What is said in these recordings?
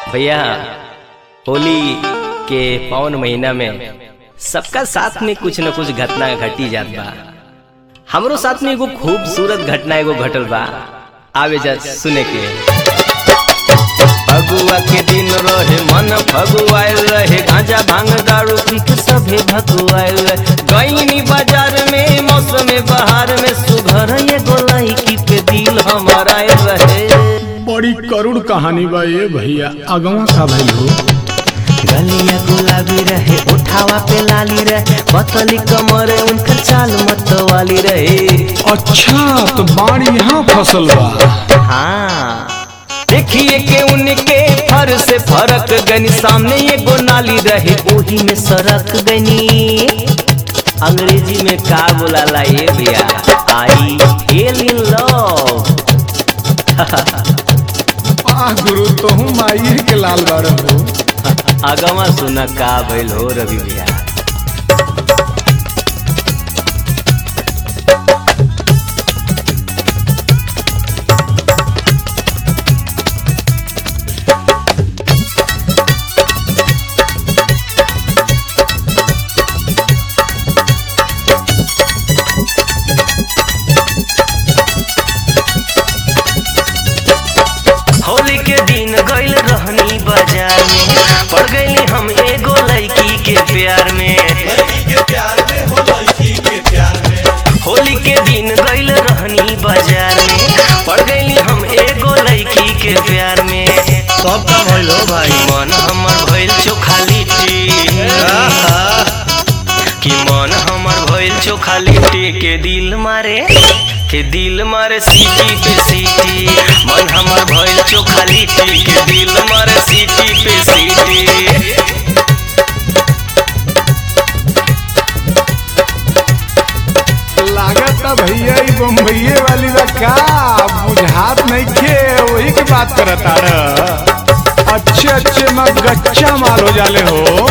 भैया होली के पावन महीना में सबका साथ में कुछ न कुछ घटना घटी जात बा। हमरो साथ में एगो खूबसूरत घटना एगो घटल बा, आवे जा सुने के। फगुआ के दिन रहे मन फगुआल रहे, गांजा भांग दारू पी के सभे भगुआल रहे। गईनी बाजार में मौसम बहार में सुघर एगो लड़की पे दिल हमारा रहे। बड़ी करुण कहानी बा ये भैया, अगवा का भइल हो। गलिया गुलाबी रहे, उठावा पे लाली रहे, पतली कमर उनकर चाल मतवाली रहे। अच्छा तो बाढ़ यहाँ फसल बा। हाँ देखिए के उनके फर से फरक गनी, सामने एगो नाली रहे ओही में सरक गनी। अंग्रेजी में का बोलाला ये भैया, आई फेल इन लव। गुरु तो हूँ माइये के लाल बार हो। अगवा सुना का भइल हो रवि भैया। होली के दिन गइल रहनी बाजार में, पड़ गइली हम एगो लड़की के प्यार में। होली के दिन गइल रहनी बाजार में, पड़ गइली हम एगो लड़की के प्यार में। सब का भइल हो भाई। मन हमर भइल चोखा लिट्टी, कि मन हमर भइल चोखा लिट्टी के दिल मारे सीटी पे सीटी। मन हमर भइल चोखा लिट्टी के दिल मारे सीटी पे सीटी। लागत भैया ई बम्बईये वाली बा का, बुझात नहीं खे वही की बात करत आ। अच्छे में गच्चा माल हो जाले हो।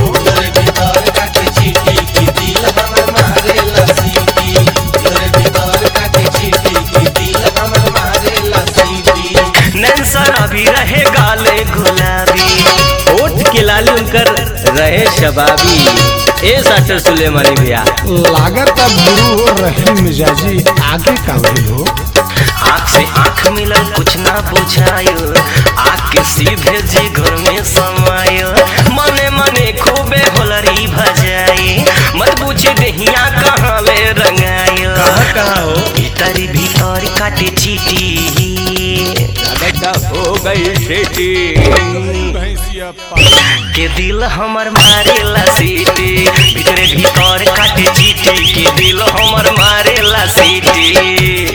शराबी रहे गाले गुलाबी, होठ के लाली उनकर रहे शबाबी। ए साटर सुलेमानी भैया, लागत गुरु हो रहे मिजाजी, आगे का भइल हो। आँख से आँख मिलल कुछ ना बुझायो, आँख के सीधे जी घर में समायो। मने मने खूबे होलरी भजाई, मत पूछे दहिया कहाँ ले रंगायो। कहाँ हो भीतर भीतर काटे चीटी, हो गई सीटी के दिल हमर मारेला सीटी। भीतर भीतर काटे चीटी के दिल हमर मारेला सीटी।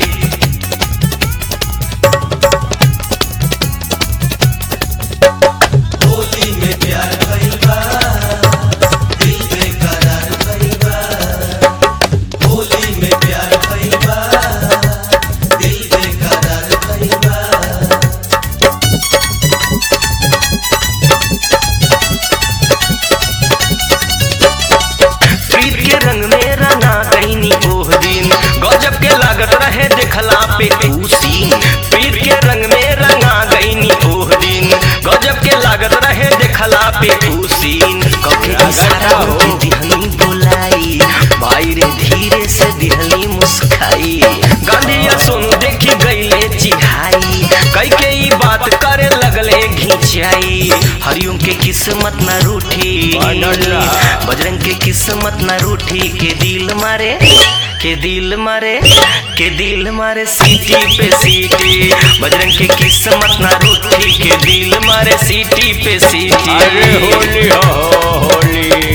रहे देखला पे सीन, पीर के रंग में रंगा गईनी ओह दिन। गजब के लागत रहे देखला पे सीन, कभी इशारा हो दिहनी बुलाई, भाई रे धीरे से दिहनी मुस्काई। गांधी सोनू देखी गईले चिढ़ाई, कई के ई बात करे लगले घिंचाई। हरिओम के किस्मत न रूठी, बजरंग के किस्मत न रूठी। के दिल मारे सीटी पे सीटी। बजरंग के किस्मत ना रूठी, के दिल मारे सीटी पे सीटी। अरे होली हो होली।